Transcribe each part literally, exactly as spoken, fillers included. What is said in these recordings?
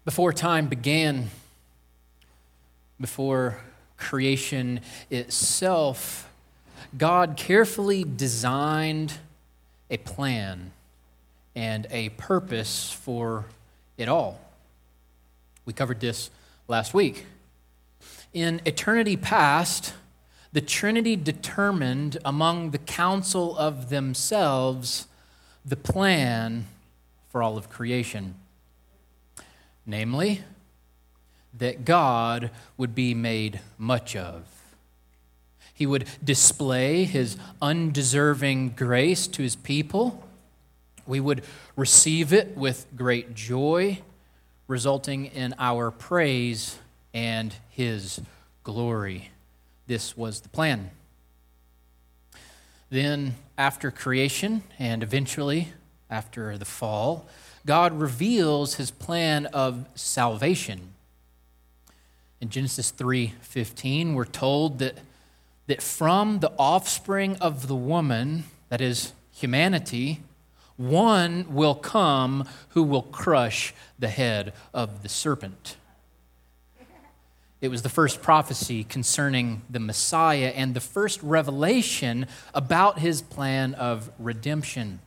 Before time began, before creation itself, God carefully designed a plan and a purpose for it all. We covered this last week. In eternity past, the Trinity determined among the council of themselves the plan for all of creation. Namely, that God would be made much of. He would display his undeserving grace to his people. We would receive it with great joy, resulting in our praise and his glory. This was the plan. Then, after creation, and eventually after the fall, God reveals his plan of salvation. In Genesis three fifteen, we're told that, that from the offspring of the woman, that is humanity, one will come who will crush the head of the serpent. It was the first prophecy concerning the Messiah and the first revelation about his plan of redemption.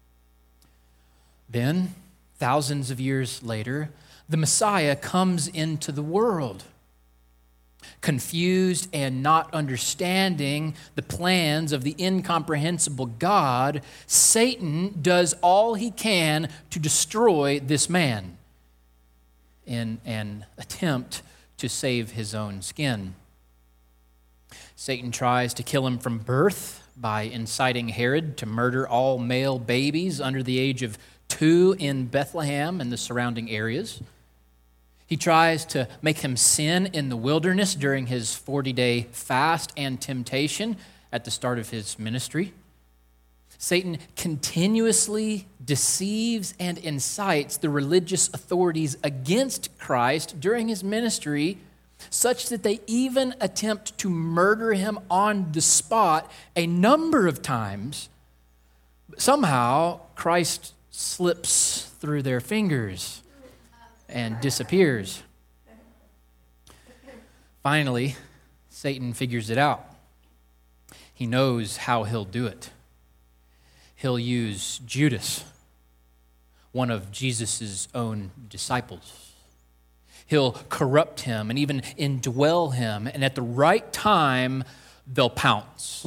Then, thousands of years later, the Messiah comes into the world. Confused and not understanding the plans of the incomprehensible God, Satan does all he can to destroy this man in an attempt to save his own skin. Satan tries to kill him from birth by inciting Herod to murder all male babies under the age of two in Bethlehem and the surrounding areas. He tries to make him sin in the wilderness during his forty-day fast and temptation at the start of his ministry. Satan continuously deceives and incites the religious authorities against Christ during his ministry, such that they even attempt to murder him on the spot a number of times. Somehow, Christ slips through their fingers and disappears. Finally, Satan figures it out. He knows how he'll do it. He'll use Judas, one of Jesus' own disciples. He'll corrupt him and even indwell him, and at the right time, they'll pounce.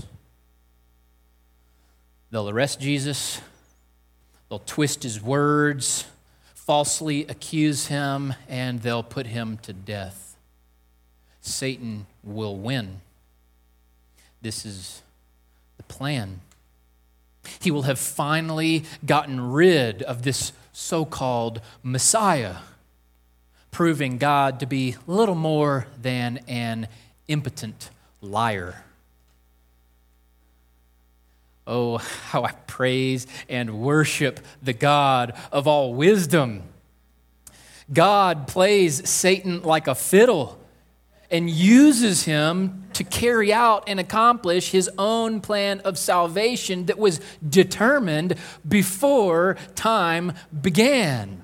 They'll arrest Jesus. They'll twist his words, falsely accuse him, and they'll put him to death. Satan will win. This is the plan. He will have finally gotten rid of this so-called Messiah, proving God to be little more than an impotent liar. Oh, how I praise and worship the God of all wisdom. God plays Satan like a fiddle and uses him to carry out and accomplish his own plan of salvation that was determined before time began.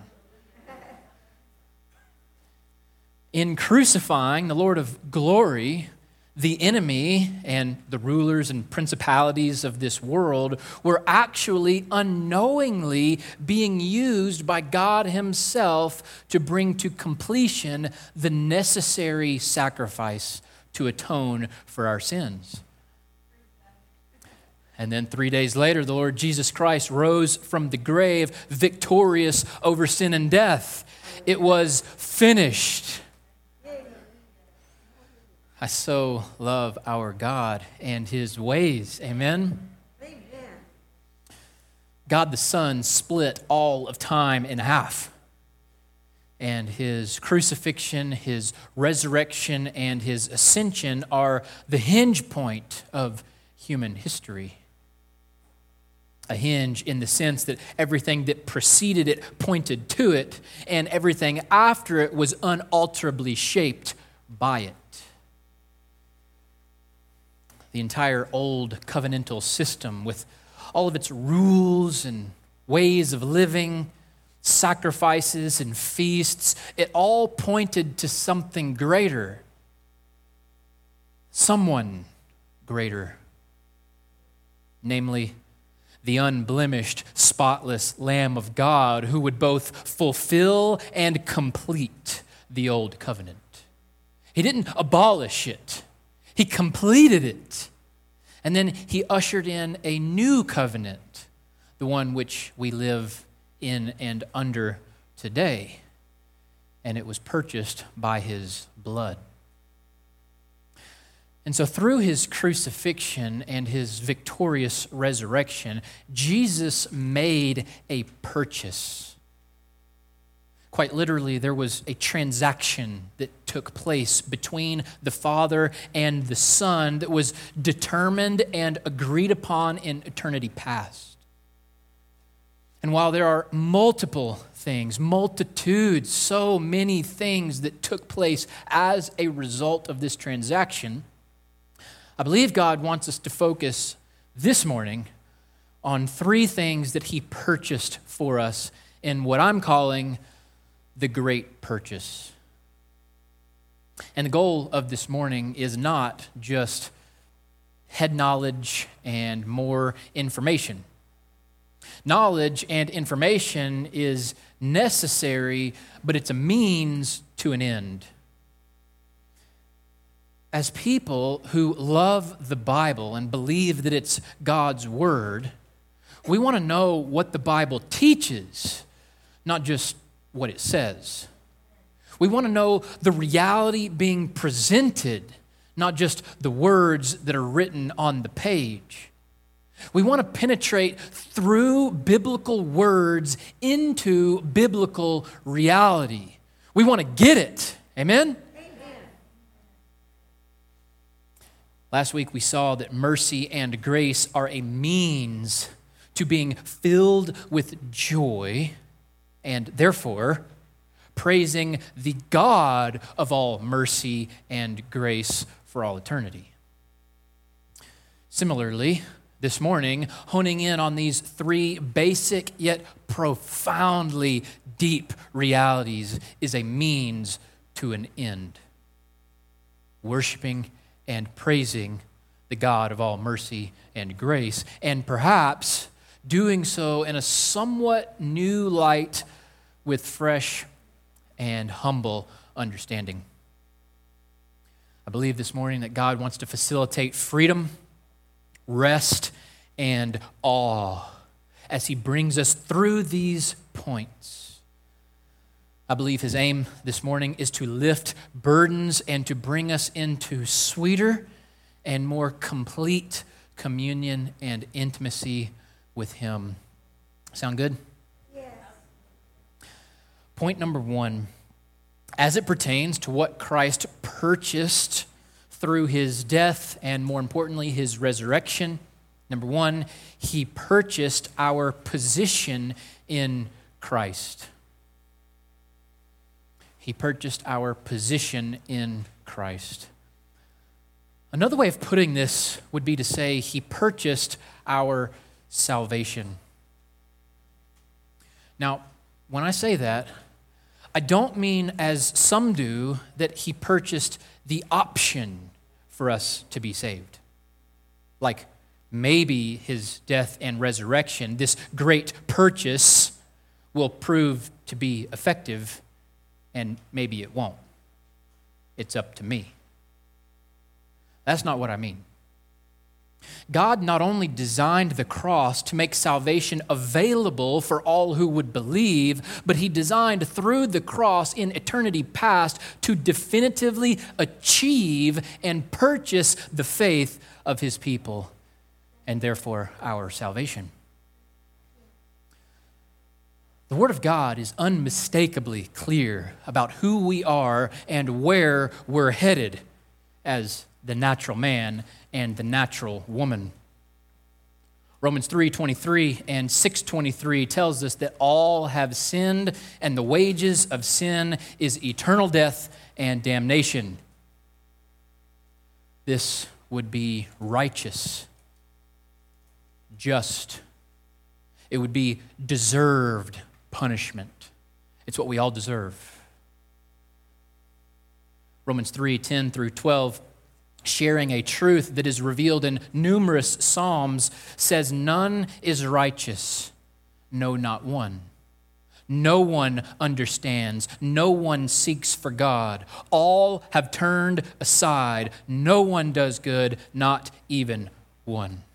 In crucifying the Lord of glory, the enemy and the rulers and principalities of this world were actually unknowingly being used by God himself to bring to completion the necessary sacrifice to atone for our sins. And then three days later, the Lord Jesus Christ rose from the grave victorious over sin and death. It was finished. I so love our God and his ways. Amen? Amen. God the Son split all of time in half. And his crucifixion, his resurrection, and his ascension are the hinge point of human history. A hinge in the sense that everything that preceded it pointed to it, and everything after it was unalterably shaped by it. The entire old covenantal system with all of its rules and ways of living sacrifices and feasts, it all pointed to something greater, someone greater, namely the unblemished, spotless Lamb of God who would both fulfill and complete the old covenant. He didn't abolish it. He completed it. And then he ushered in a new covenant, the one which we live in and under today. And it was purchased by his blood. And so through his crucifixion and his victorious resurrection, Jesus made a purchase. Quite literally, there was a transaction that took place between the Father and the Son that was determined and agreed upon in eternity past. And while there are multiple things, multitudes, so many things that took place as a result of this transaction, I believe God wants us to focus this morning on three things that he purchased for us in what I'm calling the great purchase. And the goal of this morning is not just head knowledge and more information. Knowledge and information is necessary, but it's a means to an end. As people who love the Bible and believe that it's God's word, we want to know what the Bible teaches, not just what it says. We want to know the reality being presented, not just the words that are written on the page. We want to penetrate through biblical words into biblical reality. We want to get it. Amen? Last week we saw that mercy and grace are a means to being filled with joy and therefore praising the God of all mercy and grace for all eternity. Similarly, this morning, honing in on these three basic yet profoundly deep realities is a means to an end. Worshiping and praising the God of all mercy and grace, and perhaps doing so in a somewhat new light with fresh and humble understanding. I believe this morning that God wants to facilitate freedom, rest, and awe as he brings us through these points. I believe his aim this morning is to lift burdens and to bring us into sweeter and more complete communion and intimacy with him. Sound good? Yes. Point number one, as it pertains to what Christ purchased through his death and, more importantly, his resurrection, number one, he purchased our position in Christ. He purchased our position in Christ. Another way of putting this would be to say he purchased our salvation. Now, when I say that, I don't mean, as some do, that he purchased the option for us to be saved. Like maybe his death and resurrection, this great purchase, will prove to be effective. And maybe it won't. It's up to me. That's not what I mean. God not only designed the cross to make salvation available for all who would believe, but he designed through the cross in eternity past to definitively achieve and purchase the faith of his people, and therefore our salvation. The Word of God is unmistakably clear about who we are and where we're headed as the natural man and the natural woman. Romans three twenty-three and six twenty-three tells us that all have sinned, and the wages of sin is eternal death and damnation. This would be righteous, just. It would be deserved punishment. It's what we all deserve. Romans three, ten through twelve, sharing a truth that is revealed in numerous Psalms, says, "None is righteous, no, not one. No one understands. No one seeks for God. All have turned aside. No one does good, not even one."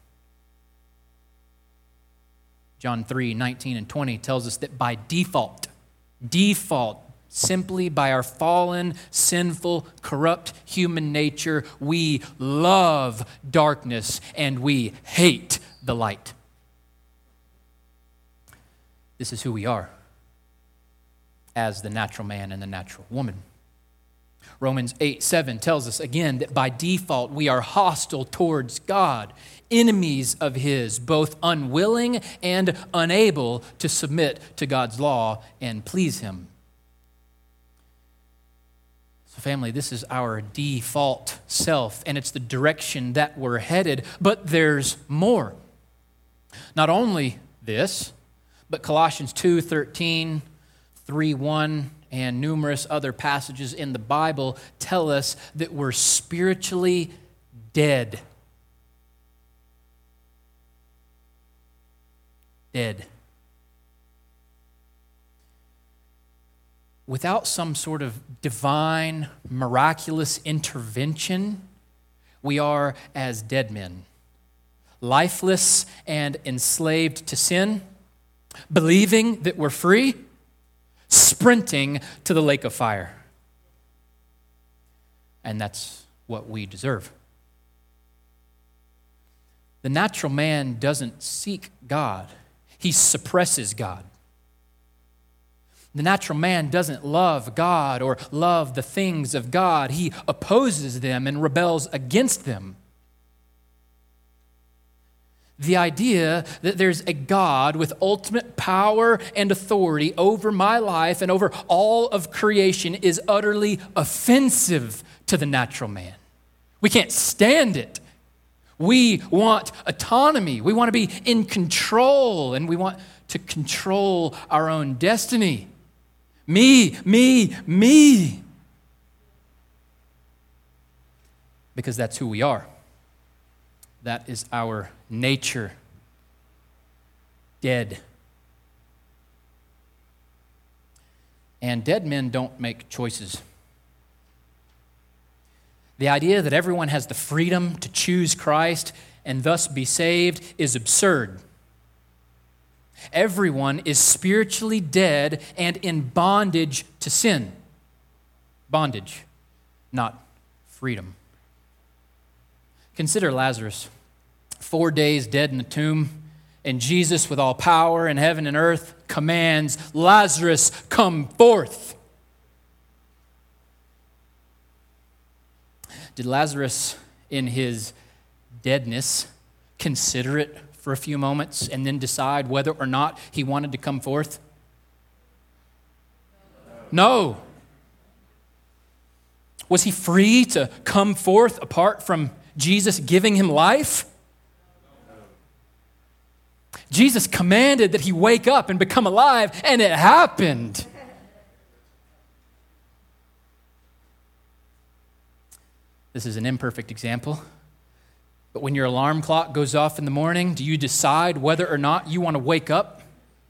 John three, nineteen and twenty tells us that by default, default, simply by our fallen, sinful, corrupt human nature, we love darkness and we hate the light. This is who we are as the natural man and the natural woman. Romans eight, seven tells us again that by default we are hostile towards God, enemies of His, both unwilling and unable to submit to God's law and please Him. So family, this is our default self, and it's the direction that we're headed, but there's more. Not only this, but Colossians two, thirteen, three, one, and numerous other passages in the Bible tell us that we're spiritually dead. Dead. Without some sort of divine, miraculous intervention, we are as dead men, lifeless and enslaved to sin, believing that we're free, sprinting to the lake of fire. And that's what we deserve. The natural man doesn't seek God. He suppresses God. The natural man doesn't love God or love the things of God. He opposes them and rebels against them. The idea that there's a God with ultimate power and authority over my life and over all of creation is utterly offensive to the natural man. We can't stand it. We want autonomy. We want to be in control, and we want to control our own destiny. Me, me, me. Because that's who we are. That is our nature. Dead. And dead men don't make choices. The idea that everyone has the freedom to choose Christ and thus be saved is absurd. Everyone is spiritually dead and in bondage to sin. Bondage, not freedom. Consider Lazarus, four days dead in the tomb, and Jesus, with all power in heaven and earth, commands, "Lazarus, come forth." Did Lazarus, in his deadness, consider it for a few moments and then decide whether or not he wanted to come forth? No. Was he free to come forth apart from Jesus giving him life? Jesus commanded that he wake up and become alive, and it happened. This is an imperfect example, but when your alarm clock goes off in the morning, do you decide whether or not you want to wake up?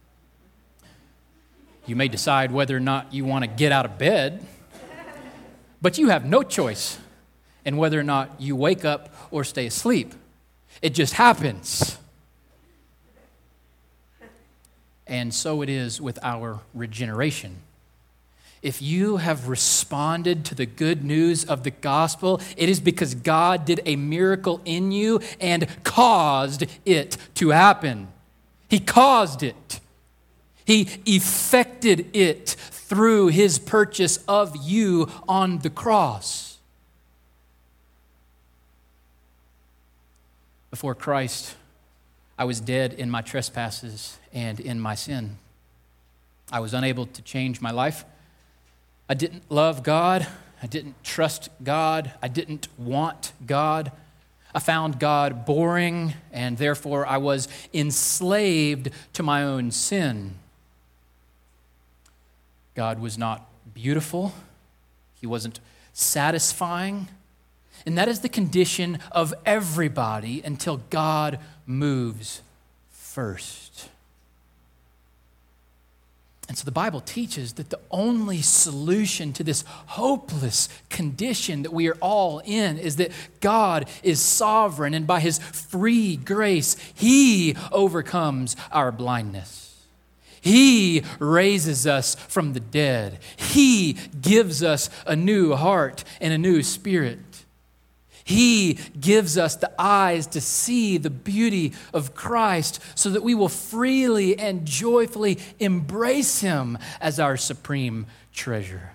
You may decide whether or not you want to get out of bed, but you have no choice in whether or not you wake up or stay asleep. It just happens. And so it is with our regeneration. If you have responded to the good news of the gospel, it is because God did a miracle in you and caused it to happen. He caused it. He effected it through his purchase of you on the cross. Before Christ, I was dead in my trespasses and in my sin. I was unable to change my life. I didn't love God. I didn't trust God. I didn't want God. I found God boring, and therefore I was enslaved to my own sin. God was not beautiful. He wasn't satisfying. And that is the condition of everybody until God moves first. And so the Bible teaches that the only solution to this hopeless condition that we are all in is that God is sovereign, and by his free grace, he overcomes our blindness. He raises us from the dead. He gives us a new heart and a new spirit. He gives us the eyes to see the beauty of Christ so that we will freely and joyfully embrace him as our supreme treasure.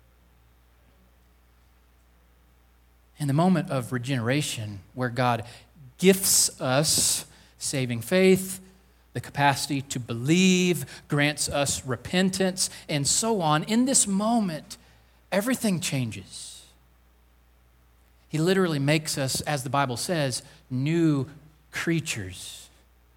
In the moment of regeneration, where God gifts us saving faith, the capacity to believe, grants us repentance, and so on, in this moment, everything changes. He literally makes us, as the Bible says, new creatures.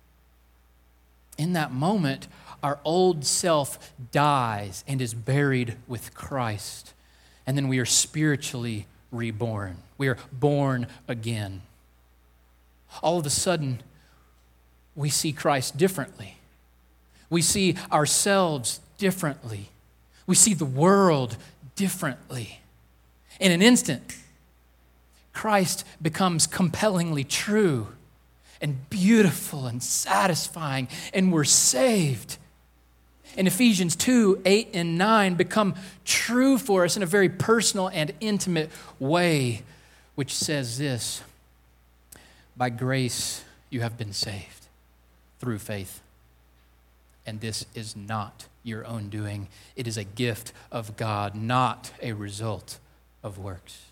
In that moment, our old self dies and is buried with Christ. And then we are spiritually reborn. We are born again. All of a sudden, we see Christ differently. We see ourselves differently. We see the world differently. In an instant, Christ becomes compellingly true and beautiful and satisfying, and we're saved. And Ephesians two, eight, and nine become true for us in a very personal and intimate way, which says this: by grace you have been saved through faith. And this is not your own doing. It is a gift of God, not a result of works.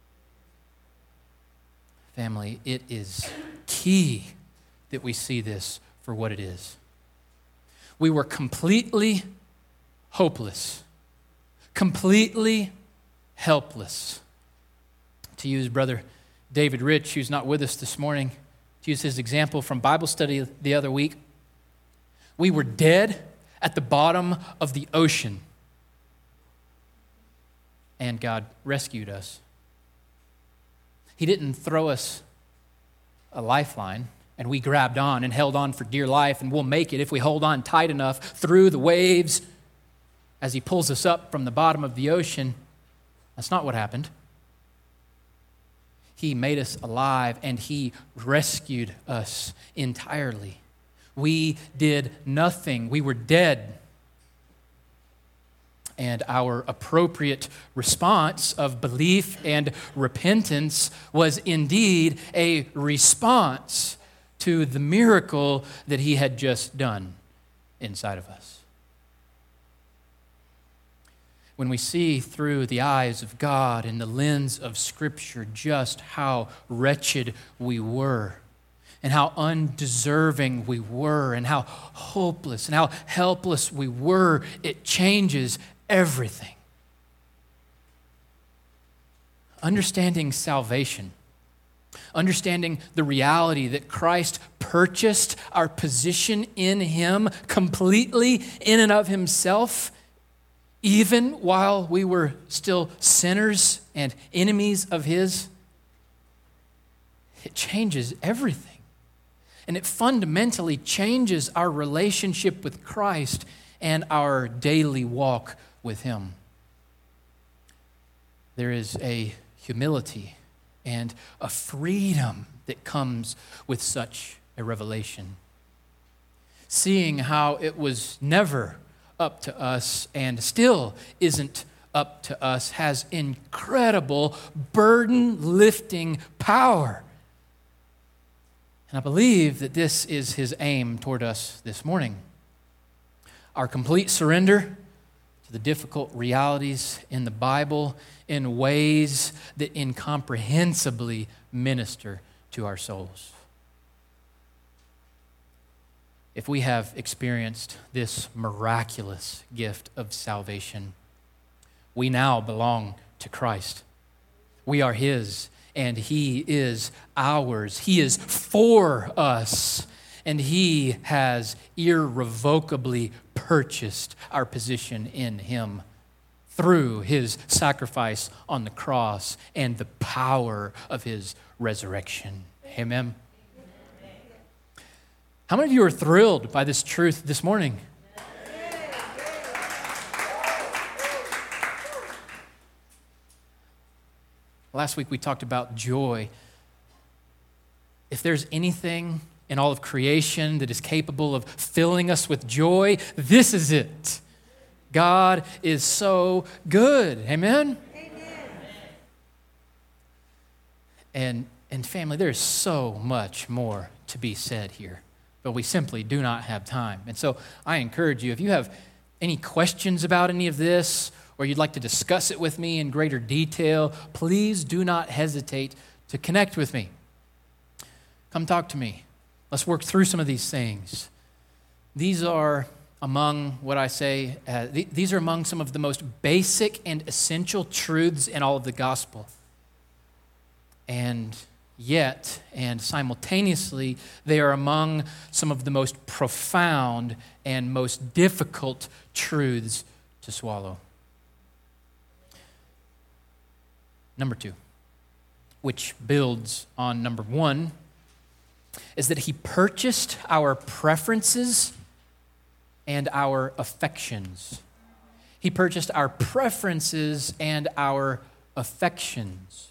Family, it is key that we see this for what it is. We were completely hopeless, completely helpless. To use Brother David Rich, who's not with us this morning, to use his example from Bible study the other week, we were dead at the bottom of the ocean, and God rescued us. He didn't throw us a lifeline, and we grabbed on and held on for dear life, and we'll make it if we hold on tight enough through the waves as he pulls us up from the bottom of the ocean. That's not what happened. He made us alive, and he rescued us entirely. We did nothing. We were dead. And our appropriate response of belief and repentance was indeed a response to the miracle that he had just done inside of us. When we see through the eyes of God and the lens of Scripture just how wretched we were, and how undeserving we were, and how hopeless and how helpless we were, it changes everything. Understanding salvation, understanding the reality that Christ purchased our position in him completely in and of himself, even while we were still sinners and enemies of his, it changes everything. And it fundamentally changes our relationship with Christ and our daily walk with him. There is a humility and a freedom that comes with such a revelation. Seeing how it was never up to us and still isn't up to us has incredible burden-lifting power. And I believe that this is his aim toward us this morning. Our complete surrender to the difficult realities in the Bible in ways that incomprehensibly minister to our souls. If we have experienced this miraculous gift of salvation, we now belong to Christ. We are his, and he is ours. He is for us. and he has irrevocably purchased our position in him through his sacrifice on the cross and the power of his resurrection. Amen. How many of you are thrilled by this truth this morning? Last week we talked about joy. If there's anything in all of creation that is capable of filling us with joy, this is it. God is so good. Amen? Amen. And, and family, there's so much more to be said here, but we simply do not have time. And so I encourage you, if you have any questions about any of this, or you'd like to discuss it with me in greater detail, please do not hesitate to connect with me. Come talk to me. Let's work through some of these things. These are among what I say, uh, th- these are among some of the most basic and essential truths in all of the gospel. And yet, and simultaneously, they are among some of the most profound and most difficult truths to swallow. Number two, which builds on number one, is that he purchased our preferences and our affections. He purchased our preferences and our affections.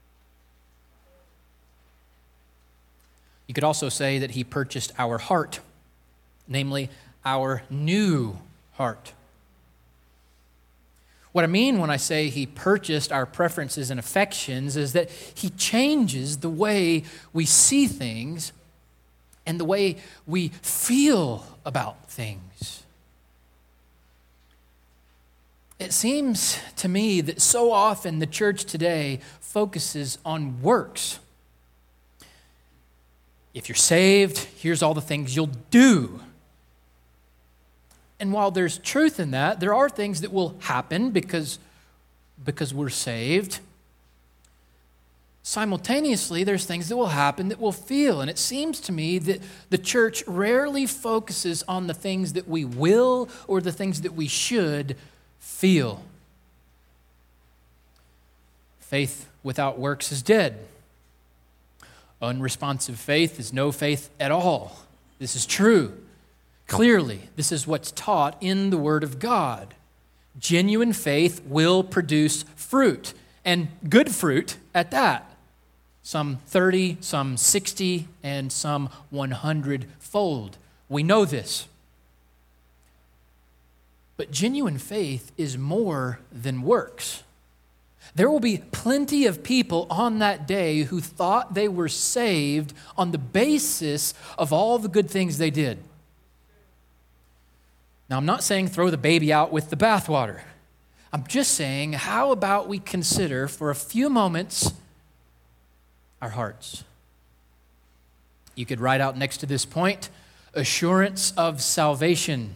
You could also say that he purchased our heart, namely our new heart. What I mean when I say he purchased our preferences and affections is that he changes the way we see things and the way we feel about things. It seems to me that so often the church today focuses on works. If you're saved, here's all the things you'll do. And while there's truth in that, there are things that will happen because, because we're saved. Simultaneously, there's things that will happen that we'll feel. And it seems to me that the church rarely focuses on the things that we will or the things that we should feel. Faith without works is dead. Unresponsive faith is no faith at all. This is true. Clearly, this is what's taught in the Word of God. Genuine faith will produce fruit, and good fruit at that. Some thirty, some sixty, and some one hundred fold. We know this. But genuine faith is more than works. There will be plenty of people on that day who thought they were saved on the basis of all the good things they did. Now, I'm not saying throw the baby out with the bathwater. I'm just saying, how about we consider for a few moments our hearts? You could write out next to this point, assurance of salvation.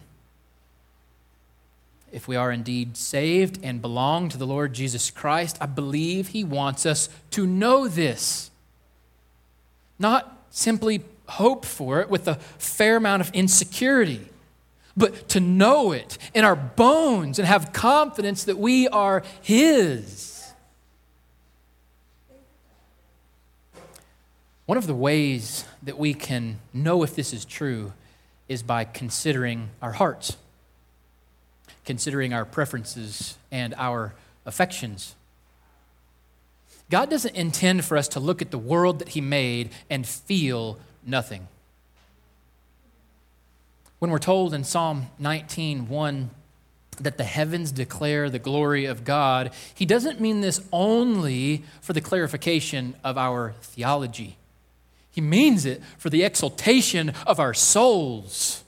If we are indeed saved and belong to the Lord Jesus Christ, I believe he wants us to know this. Not simply hope for it with a fair amount of insecurity, but to know it in our bones and have confidence that we are his. One of the ways that we can know if this is true is by considering our hearts, considering our preferences and our affections. God doesn't intend for us to look at the world that he made and feel nothing. When we're told in Psalm nineteen one that the heavens declare the glory of God, he doesn't mean this only for the clarification of our theology. He means it for the exaltation of our souls.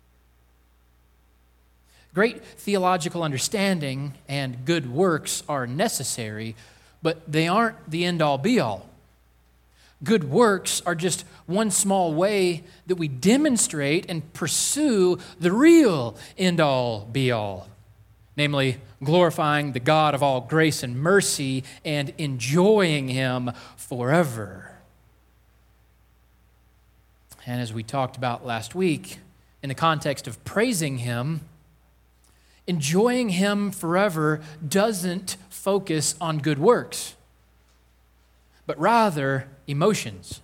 Great theological understanding and good works are necessary, but they aren't the end-all be-all. Good works are just one small way that we demonstrate and pursue the real end-all be-all, namely glorifying the God of all grace and mercy and enjoying him forever. And as we talked about last week, in the context of praising Him, enjoying Him forever doesn't focus on good works, but rather emotions,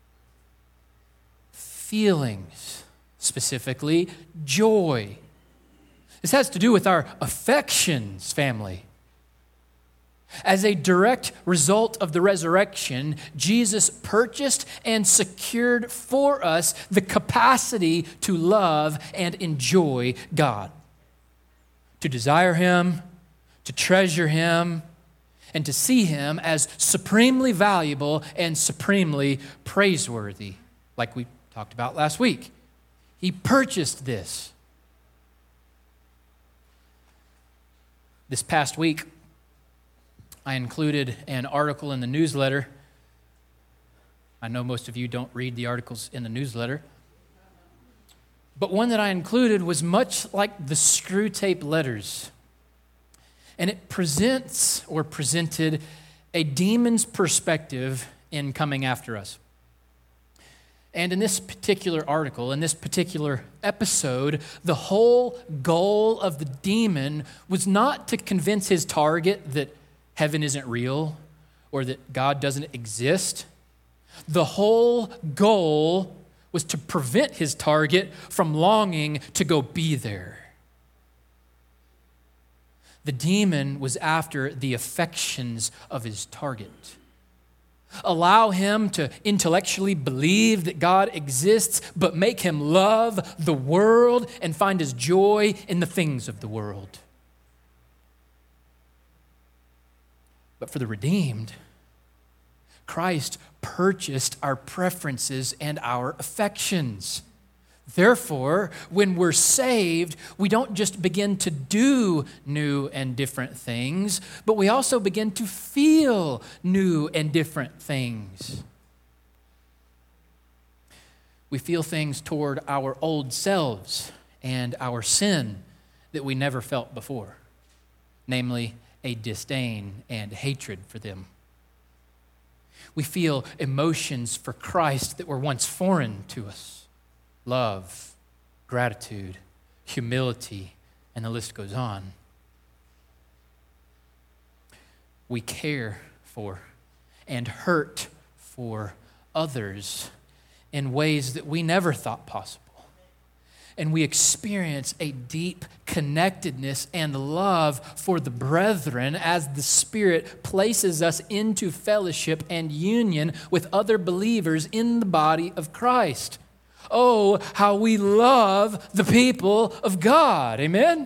feelings, specifically joy. This has to do with our affections, family. As a direct result of the resurrection, Jesus purchased and secured for us the capacity to love and enjoy God, to desire Him, to treasure Him, and to see Him as supremely valuable and supremely praiseworthy, like we talked about last week. He purchased this. This past week, I included an article in the newsletter. I know most of you don't read the articles in the newsletter, but one that I included was much like the Screw Tape Letters, and it presents or presented a demon's perspective in coming after us. And in this particular article, in this particular episode, the whole goal of the demon was not to convince his target that heaven isn't real or that God doesn't exist. The whole goal was to prevent his target from longing to go be there. The demon was after the affections of his target. Allow him to intellectually believe that God exists, but make him love the world and find his joy in the things of the world. But for the redeemed, Christ purchased our preferences and our affections. Therefore, when we're saved, we don't just begin to do new and different things, but we also begin to feel new and different things. We feel things toward our old selves and our sin that we never felt before, namely a disdain and hatred for them. We feel emotions for Christ that were once foreign to us. Love, gratitude, humility, and the list goes on. We care for and hurt for others in ways that we never thought possible. And we experience a deep connectedness and love for the brethren as the Spirit places us into fellowship and union with other believers in the body of Christ. Oh, how we love the people of God. Amen?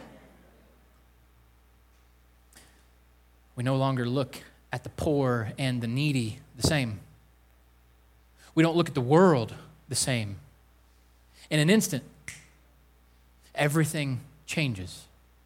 We no longer look at the poor and the needy the same. We don't look at the world the same. In an instant, everything changes.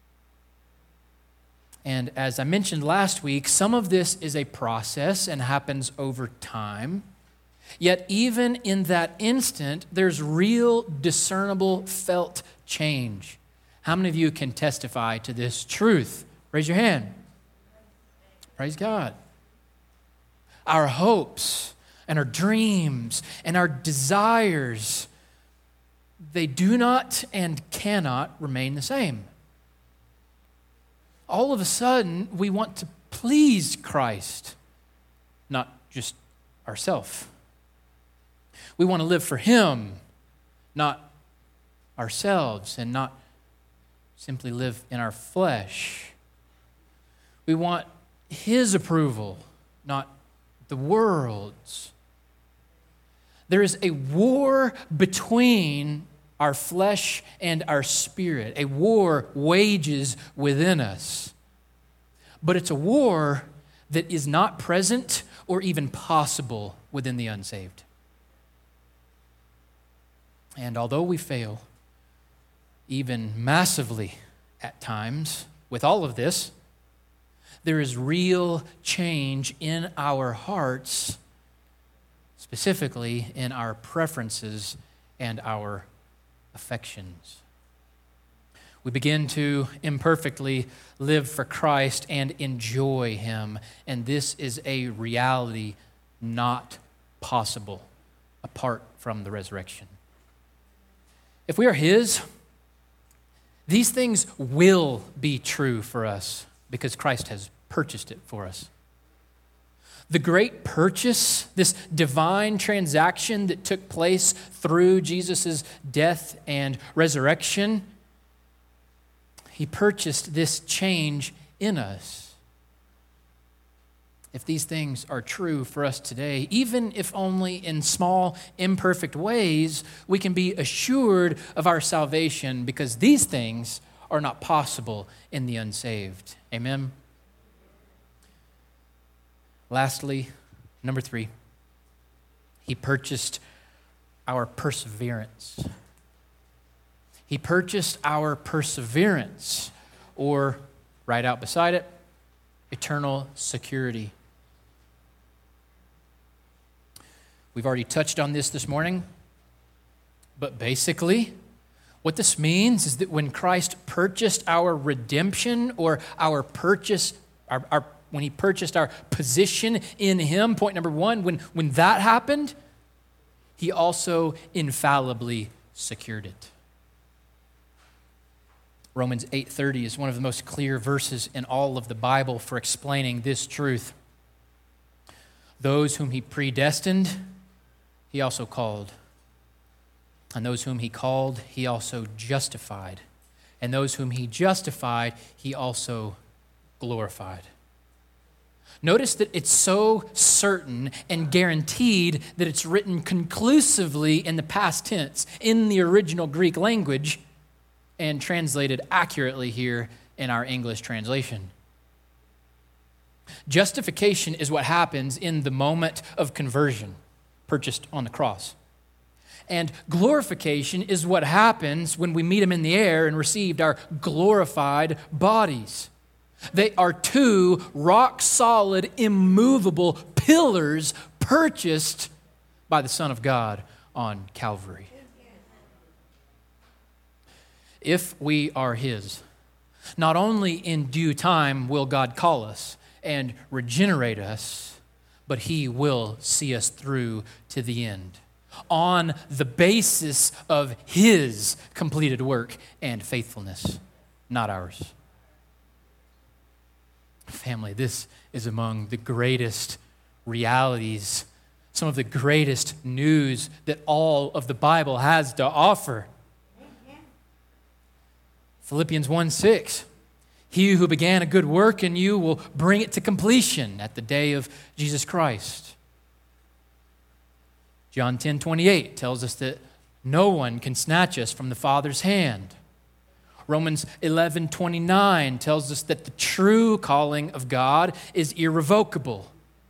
And as I mentioned last week, some of this is a process and happens over time. Yet even in that instant, there's real, discernible, felt change. How many of you can testify to this truth? Raise your hand. Praise God. Our hopes and our dreams and our desires, they do not and cannot remain the same. All of a sudden, we want to please Christ, not just ourselves. We want to live for Him, not ourselves, and not simply live in our flesh. We want His approval, not the world's. There is a war between our flesh and our spirit. A war wages within us. But it's a war that is not present or even possible within the unsaved. And although we fail, even massively at times, with all of this, there is real change in our hearts, specifically in our preferences and our affections. We begin to imperfectly live for Christ and enjoy Him, and this is a reality not possible apart from the resurrection. If we are His, these things will be true for us because Christ has purchased it for us. The great purchase, this divine transaction that took place through Jesus' death and resurrection, He purchased this change in us. If these things are true for us today, even if only in small, imperfect ways, we can be assured of our salvation because these things are not possible in the unsaved. Amen? Lastly, number three, He purchased our perseverance. He purchased our perseverance, or right out beside it, eternal security. We've already touched on this this morning, but basically, what this means is that when Christ purchased our redemption, or our purchase, our, our when He purchased our position in Him, point number one, when, when that happened, He also infallibly secured it. Romans eight thirty is one of the most clear verses in all of the Bible for explaining this truth. Those whom He predestined, He also called. And those whom He called, He also justified. And those whom He justified, He also glorified. Notice that it's so certain and guaranteed that it's written conclusively in the past tense in the original Greek language and translated accurately here in our English translation. Justification is what happens in the moment of conversion, purchased on the cross. And glorification is what happens when we meet Him in the air and received our glorified bodies. They are two rock-solid, immovable pillars purchased by the Son of God on Calvary. If we are His, not only in due time will God call us and regenerate us, but He will see us through to the end on the basis of His completed work and faithfulness, not ours. Family, this is among the greatest realities, some of the greatest news that all of the Bible has to offer. Amen. Philippians one six, He who began a good work in you will bring it to completion at the day of Jesus Christ. John ten twenty-eight tells us that no one can snatch us from the Father's hand. Romans eleven twenty-nine tells us that the true calling of God is irrevocable.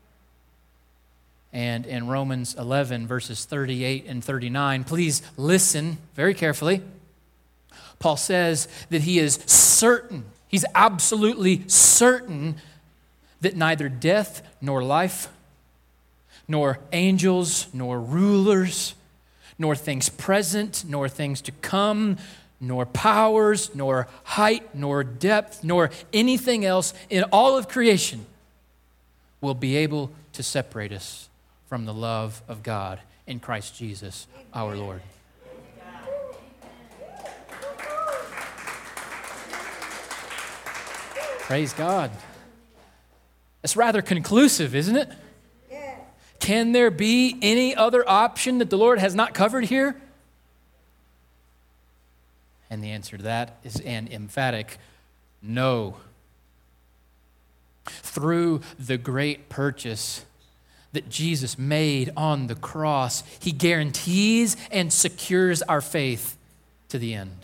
And in Romans eleven, verses thirty-eight and thirty-nine, please listen very carefully. Paul says that he is certain, he's absolutely certain that neither death nor life, nor angels, nor rulers, nor things present, nor things to come, nor powers, nor height, nor depth, nor anything else in all of creation will be able to separate us from the love of God in Christ Jesus, our Lord. Praise God. It's rather conclusive, isn't it? Can there be any other option that the Lord has not covered here? And the answer to that is an emphatic no. Through the great purchase that Jesus made on the cross, He guarantees and secures our faith to the end.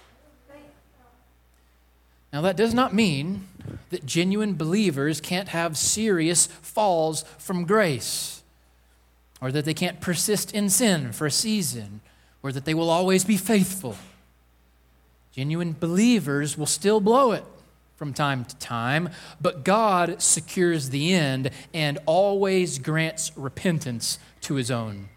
Now, that does not mean that genuine believers can't have serious falls from grace, or that they can't persist in sin for a season, or that they will always be faithful. Genuine believers will still blow it from time to time, but God secures the end and always grants repentance to His own.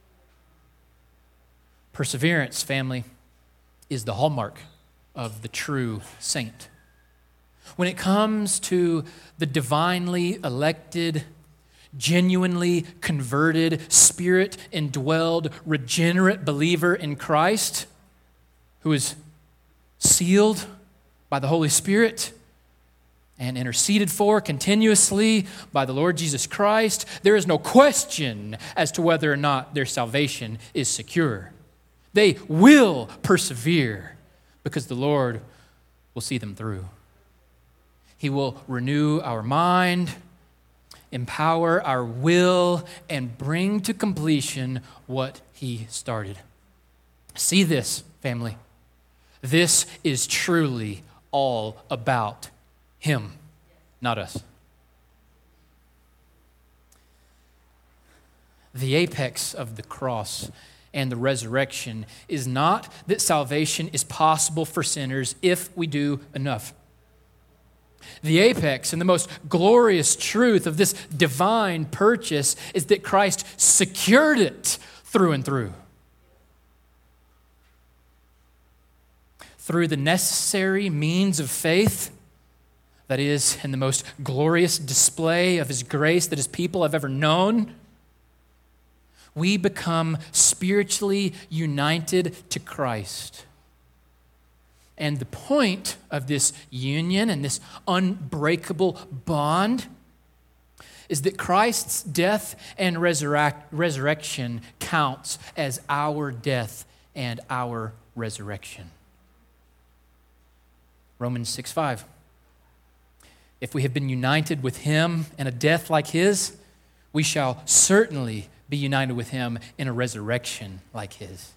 Perseverance, family, is the hallmark of the true saint. When it comes to the divinely elected, genuinely converted, spirit-indwelled, regenerate believer in Christ who is sealed by the Holy Spirit and interceded for continuously by the Lord Jesus Christ, there is no question as to whether or not their salvation is secure. They will persevere because the Lord will see them through. He will renew our mind, empower our will, and bring to completion what He started. See this, family. This is truly all about Him, not us. The apex of the cross and the resurrection is not that salvation is possible for sinners if we do enough. The apex and the most glorious truth of this divine purchase is that Christ secured it through and through. Through the necessary means of faith, that is, in the most glorious display of His grace that His people have ever known, we become spiritually united to Christ. And the point of this union and this unbreakable bond is that Christ's death and resurrect, resurrection counts as our death and our resurrection. Romans six five. If we have been united with Him in a death like His, we shall certainly be united with Him in a resurrection like His.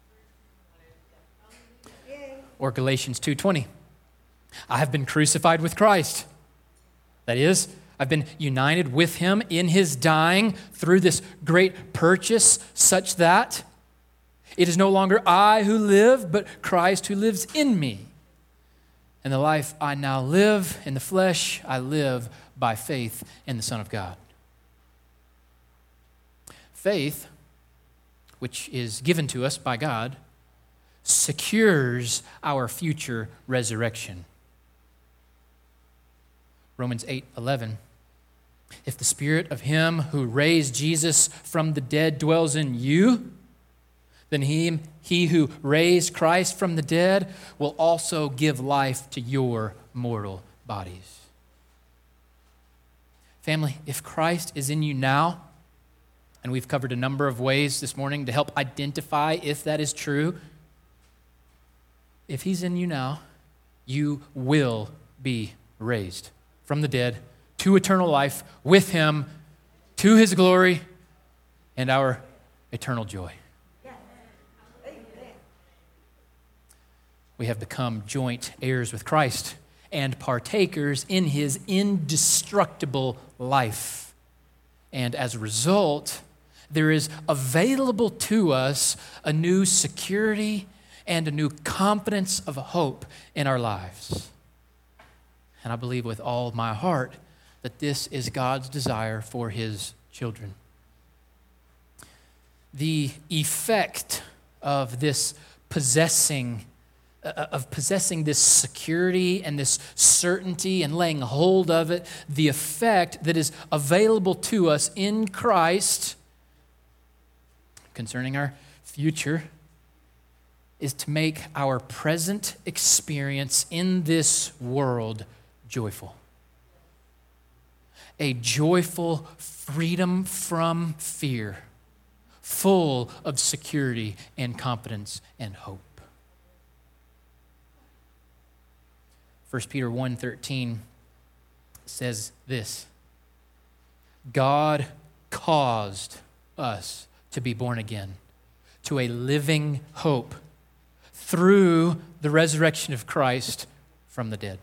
Or Galatians two twenty. I have been crucified with Christ. That is, I've been united with Him in His dying through this great purchase, such that it is no longer I who live, but Christ who lives in me. And the life I now live in the flesh, I live by faith in the Son of God. Faith, which is given to us by God, secures our future resurrection. Romans eight eleven. If the Spirit of Him who raised Jesus from the dead dwells in you, then he, he who raised Christ from the dead will also give life to your mortal bodies. Family, if Christ is in you now, and we've covered a number of ways this morning to help identify if that is true, if He's in you now, you will be raised from the dead to eternal life with Him, to His glory, and our eternal joy. We have become joint heirs with Christ and partakers in His indestructible life. And as a result, there is available to us a new security and a new confidence of hope in our lives. And I believe with all my heart that this is God's desire for His children. The effect of this possessing of possessing this security and this certainty and laying hold of it, the effect that is available to us in Christ concerning our future is to make our present experience in this world joyful. A joyful freedom from fear, full of security and confidence and hope. First Peter one thirteen says this: God caused us to be born again to a living hope through the resurrection of Christ from the dead.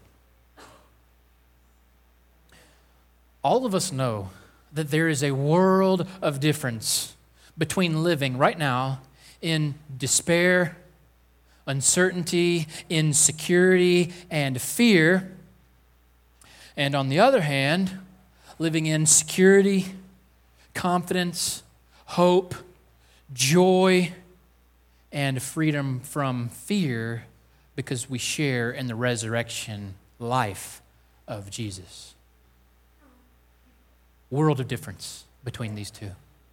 All of us know that there is a world of difference between living right now in despair, uncertainty, insecurity, and fear, and on the other hand, living in security, confidence, hope, joy, and freedom from fear because we share in the resurrection life of Jesus. World of difference between these two.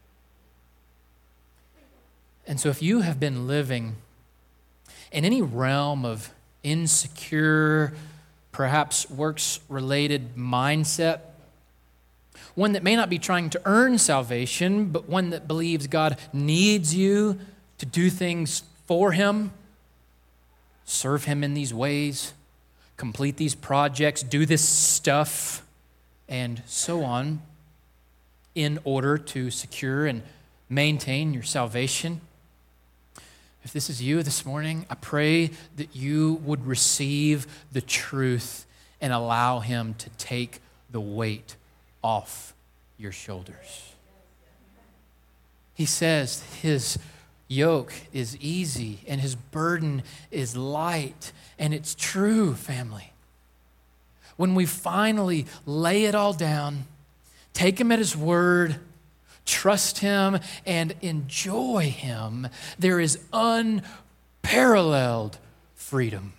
And so if you have been living in any realm of insecure, perhaps works-related mindset, one that may not be trying to earn salvation, but one that believes God needs you to do things for him, serve him in these ways, complete these projects, do this stuff, and so on, in order to secure and maintain your salvation. If this is you this morning, I pray that you would receive the truth and allow him to take the weight off your shoulders. He says his yoke is easy and his burden is light, and it's true, family. When we finally lay it all down, take him at his word, trust him, and enjoy him, there is unparalleled freedom.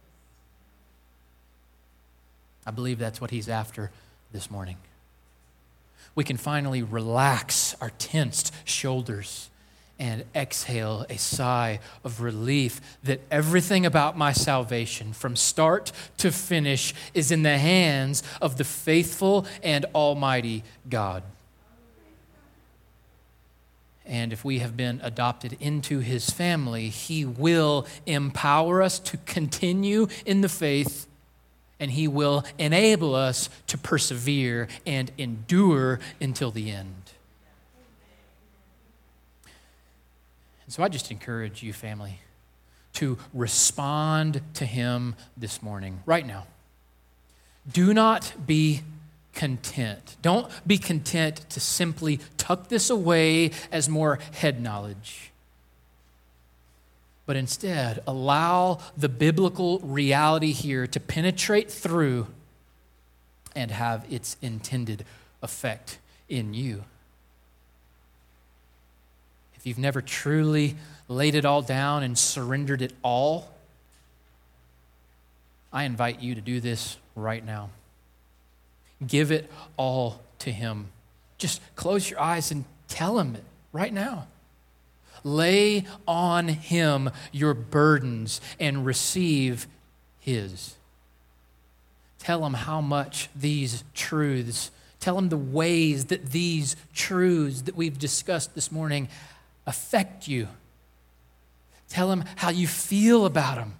I believe that's what he's after this morning. We can finally relax our tensed shoulders and exhale a sigh of relief that everything about my salvation, from start to finish, is in the hands of the faithful and almighty God. And if we have been adopted into his family, he will empower us to continue in the faith, and he will enable us to persevere and endure until the end. And so I just encourage you, family, to respond to him this morning, right now. Do not be content. Don't be content to simply tuck this away as more head knowledge. But instead, allow the biblical reality here to penetrate through and have its intended effect in you. If you've never truly laid it all down and surrendered it all, I invite you to do this right now. Give it all to him. Just close your eyes and tell him it right now. Lay on him your burdens and receive his. Tell him how much these truths, tell him the ways that these truths that we've discussed this morning affect you. Tell him how you feel about him.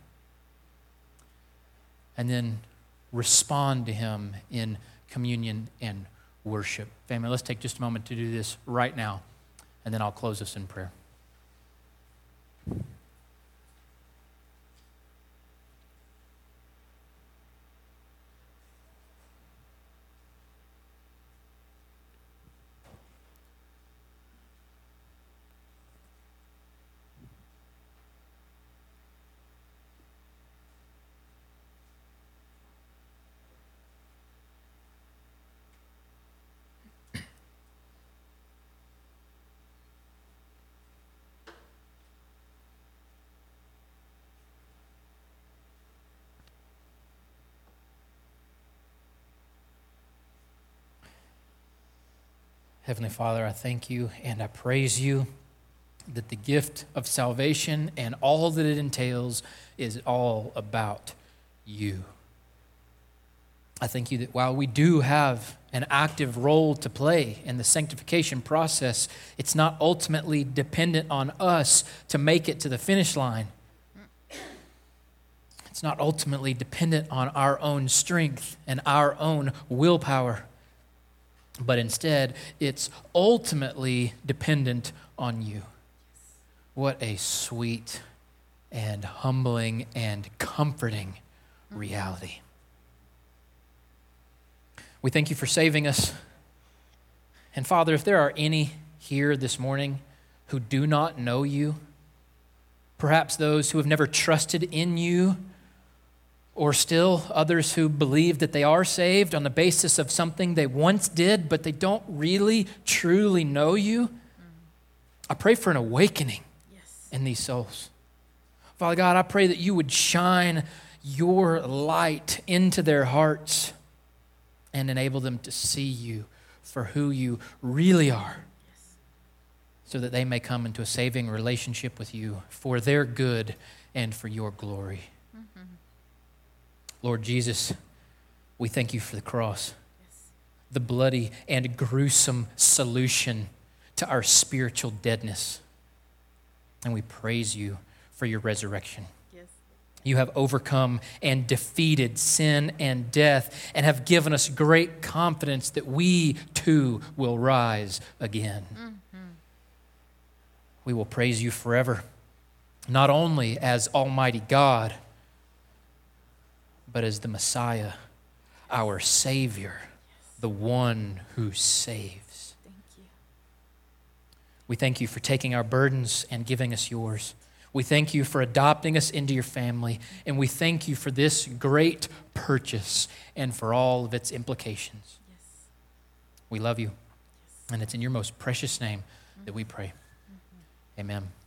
And then respond to him in communion and worship. Family, let's take just a moment to do this right now, and then I'll close us in prayer. Heavenly Father, I thank you and I praise you that the gift of salvation and all that it entails is all about you. I thank you that while we do have an active role to play in the sanctification process, it's not ultimately dependent on us to make it to the finish line. It's not ultimately dependent on our own strength and our own willpower. But instead, it's ultimately dependent on you. What a sweet and humbling and comforting reality. We thank you for saving us. And Father, if there are any here this morning who do not know you, perhaps those who have never trusted in you, or still others who believe that they are saved on the basis of something they once did, but they don't really, truly know you, I pray for an awakening yes. in these souls. Father God, I pray that you would shine your light into their hearts and enable them to see you for who you really are, so that they may come into a saving relationship with you for their good and for your glory. Mm-hmm. Lord Jesus, we thank you for the cross, yes. the bloody and gruesome solution to our spiritual deadness. And we praise you for your resurrection. Yes. You have overcome and defeated sin and death and have given us great confidence that we too will rise again. Mm. We will praise you forever, not only as Almighty God, but as the Messiah, our Savior, the one who saves. Thank you. We thank you for taking our burdens and giving us yours. We thank you for adopting us into your family, and we thank you for this great purchase and for all of its implications. Yes. We love you, Yes. and it's in your most precious name that we pray. Amen.